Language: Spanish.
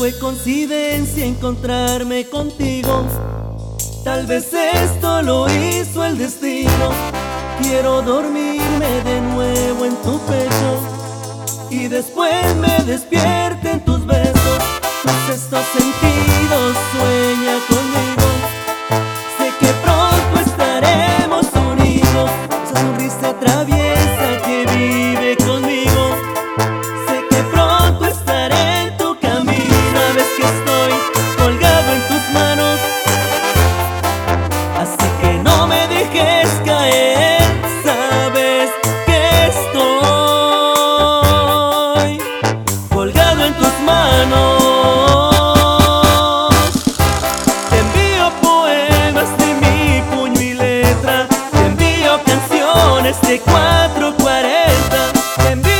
fue coincidencia encontrarme contigo. Tal vez esto lo hizo el destino. Quiero dormirme de nuevo en tu pecho y después me despierte en tus besos. Tus estos sentidos sueña conmigo. Sé que pronto estaremos unidos. Esa sonrisa traviesa que vive conmigo. Sé que pronto estaré en tu camino. Sabes que estoy colgado en tus manos, así que no me dejes caer. Sabes que estoy colgado en tus manos. Te envío poemas de mi puño y letra. Te envío canciones de 440. Te envío